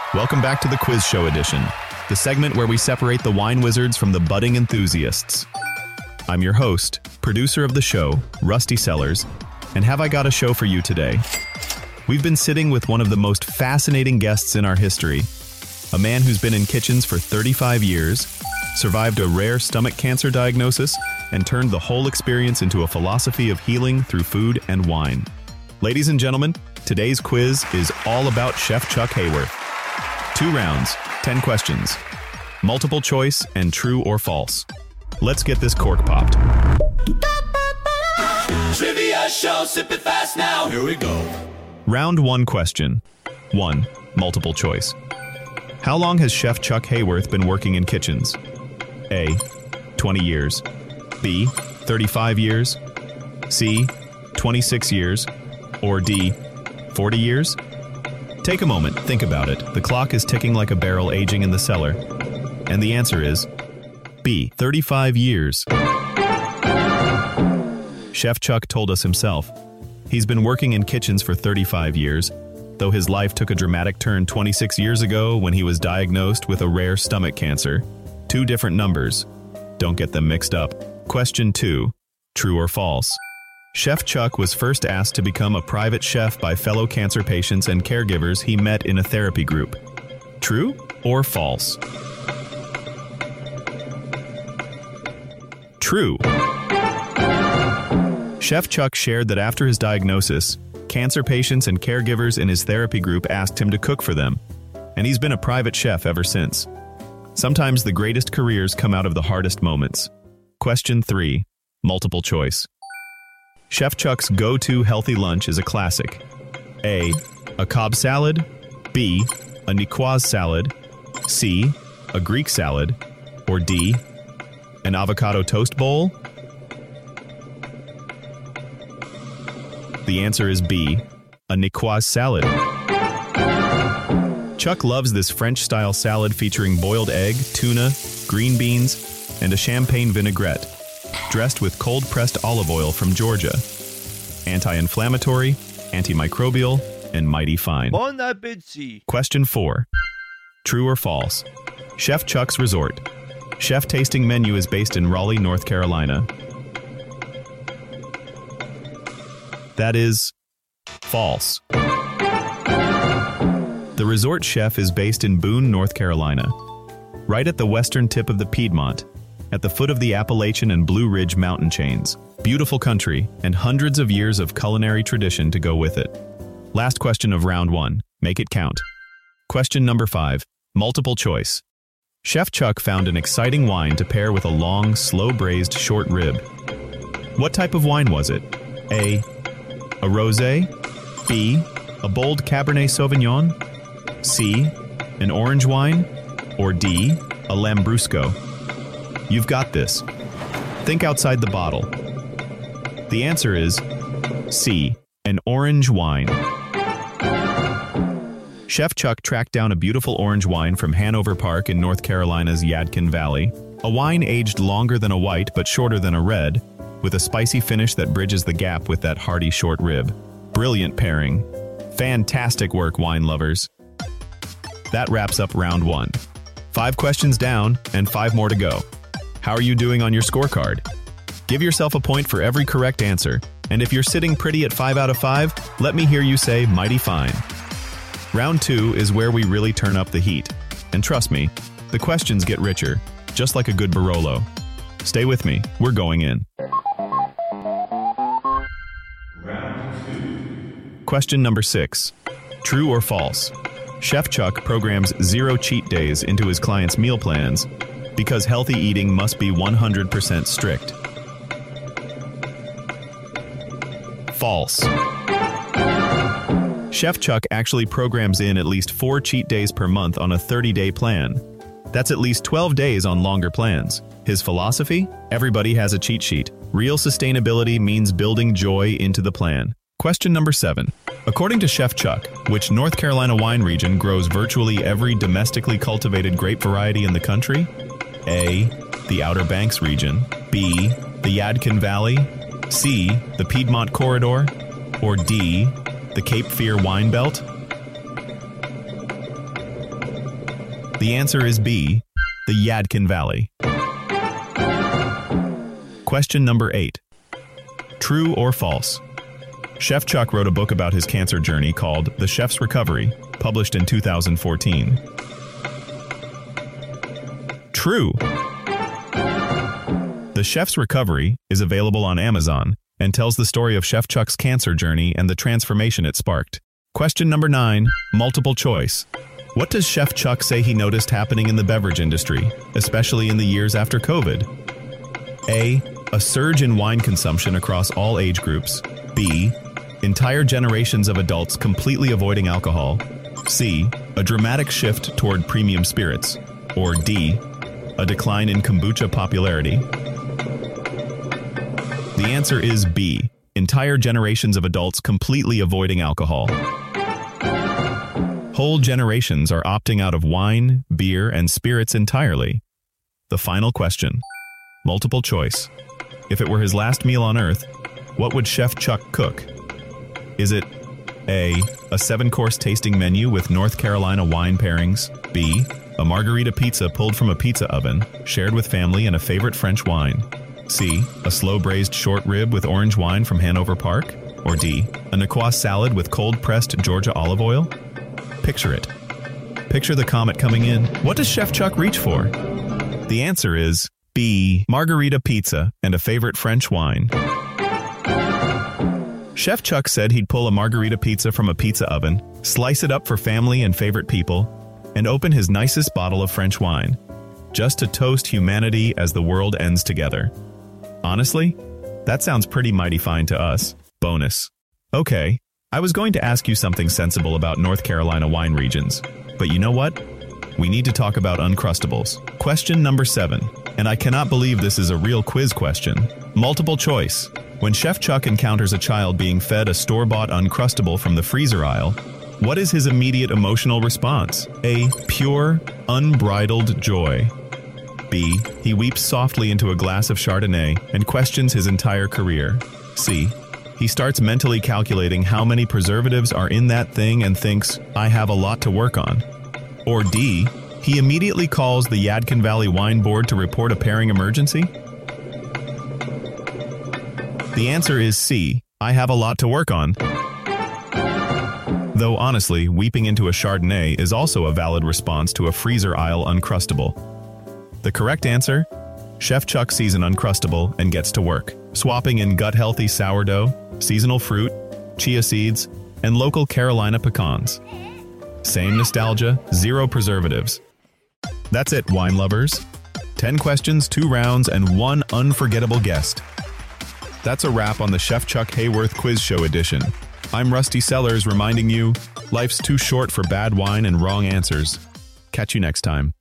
Welcome back to the Quiz Show edition, the segment where we separate the wine wizards from the budding enthusiasts. I'm your host, producer of the show, Rusty Sellers, and have I got a show for you today? We've been sitting with one of the most fascinating guests in our history, a man who's been in kitchens for 35 years, survived a rare stomach cancer diagnosis, and turned the whole experience into a philosophy of healing through food and wine. Ladies and gentlemen, today's quiz is all about Chef Chuck Hayworth. 2 rounds, 10 questions, multiple choice, and true or false. Let's get this cork popped. Trivia show, sip it fast now. Here we go. Round 1 question. 1. Multiple choice. How long has Chef Chuck Hayworth been working in kitchens? A. 20 years. B. 35 years. C. 26 years. Or D. 40 years? Take a moment, think about it. The clock is ticking like a barrel aging in the cellar. And the answer is B. 35 years. Chef Chuck told us himself. He's been working in kitchens for 35 years, though his life took a dramatic turn 26 years ago when he was diagnosed with a rare stomach cancer. 2 different numbers. Don't get them mixed up. Question 2. True or false? Chef Chuck was first asked to become a private chef by fellow cancer patients and caregivers he met in a therapy group. True or false? True. Chef Chuck shared that after his diagnosis, cancer patients and caregivers in his therapy group asked him to cook for them, and he's been a private chef ever since. Sometimes the greatest careers come out of the hardest moments. Question 3. Multiple choice. Chef Chuck's go-to healthy lunch is a classic. A. A Cobb salad. B. A Niçoise salad. C. A Greek salad. Or D. An avocado toast bowl? The answer is B. A Niçoise salad. Chuck loves this French-style salad featuring boiled egg, tuna, green beans, and a champagne vinaigrette, dressed with cold-pressed olive oil from Georgia. Anti-inflammatory, antimicrobial, and mighty fine. Bon appétit. Question 4. True or false? Chef Chuck's Resort. Chef tasting menu is based in Raleigh, North Carolina. That is false. The resort chef is based in Boone, North Carolina, right at the western tip of the Piedmont, at the foot of the Appalachian and Blue Ridge mountain chains. Beautiful country, and hundreds of years of culinary tradition to go with it. Last question of round 1. Make it count. Question number 5. Multiple choice. Chef Chuck found an exciting wine to pair with a long, slow-braised short rib. What type of wine was it? A. A rosé. B. A bold Cabernet Sauvignon. C. An orange wine. Or D. A Lambrusco. You've got this. Think outside the bottle. The answer is C. An orange wine. Chef Chuck tracked down a beautiful orange wine from Hanover Park in North Carolina's Yadkin Valley. A wine aged longer than a white but shorter than a red, with a spicy finish that bridges the gap with that hearty short rib. Brilliant pairing. Fantastic work, wine lovers. That wraps up round 1. 5 questions down and 5 more to go. How are you doing on your scorecard? Give yourself a point for every correct answer, and if you're sitting pretty at 5 out of 5, let me hear you say mighty fine. Round 2 is where we really turn up the heat. And trust me, the questions get richer, just like a good Barolo. Stay with me, we're going in. Round 2. Question number 6. True or false? Chef Chuck programs 0 cheat days into his clients' meal plans because healthy eating must be 100% strict. False. Chef Chuck actually programs in at least 4 cheat days per month on a 30-day plan. That's at least 12 days on longer plans. His philosophy? Everybody has a cheat sheet. Real sustainability means building joy into the plan. Question number 7. According to Chef Chuck, which North Carolina wine region grows virtually every domestically cultivated grape variety in the country? A. The Outer Banks region. B. The Yadkin Valley. C. The Piedmont Corridor. Or D. The Cape Fear Wine Belt? The answer is B, the Yadkin Valley. Question number 8. True or false? Chef Chuck wrote a book about his cancer journey called The Chef's Recovery, published in 2014. True. The Chef's Recovery is available on Amazon and tells the story of Chef Chuck's cancer journey and the transformation it sparked. Question number 9, multiple choice. What does Chef Chuck say he noticed happening in the beverage industry, especially in the years after COVID? A surge in wine consumption across all age groups. B, entire generations of adults completely avoiding alcohol. C, a dramatic shift toward premium spirits. Or D, a decline in kombucha popularity. The answer is B, entire generations of adults completely avoiding alcohol. Whole generations are opting out of wine, beer, and spirits entirely. The final question. Multiple choice. If it were his last meal on Earth, what would Chef Chuck cook? Is it A, a 7-course tasting menu with North Carolina wine pairings? B, a margarita pizza pulled from a pizza oven, shared with family and a favorite French wine? C, a slow-braised short rib with orange wine from Hanover Park? Or D, a Niçoise salad with cold-pressed Georgia olive oil? Picture it. Picture the comet coming in. What does Chef Chuck reach for? The answer is B, margarita pizza and a favorite French wine. Chef Chuck said he'd pull a margarita pizza from a pizza oven, slice it up for family and favorite people, and open his nicest bottle of French wine, just to toast humanity as the world ends together. Honestly, that sounds pretty mighty fine to us. Bonus. Okay, I was going to ask you something sensible about North Carolina wine regions, but you know what? We need to talk about Uncrustables. Question number 7, and I cannot believe this is a real quiz question. Multiple choice. When Chef Chuck encounters a child being fed a store-bought Uncrustable from the freezer aisle, what is his immediate emotional response? A, pure, unbridled joy. B, he weeps softly into a glass of Chardonnay and questions his entire career. C, he starts mentally calculating how many preservatives are in that thing and thinks, I have a lot to work on. Or D, he immediately calls the Yadkin Valley Wine Board to report a pairing emergency? The answer is C, I have a lot to work on. Though honestly, weeping into a Chardonnay is also a valid response to a freezer aisle Uncrustable. The correct answer? Chef Chuck sees an Uncrustable and gets to work, swapping in gut-healthy sourdough, seasonal fruit, chia seeds, and local Carolina pecans. Same nostalgia, 0 preservatives. That's it, wine lovers. 10 questions, 2 rounds, and 1 unforgettable guest. That's a wrap on the Chef Chuck Hayworth Quiz Show edition. I'm Rusty Sellers reminding you, life's too short for bad wine and wrong answers. Catch you next time.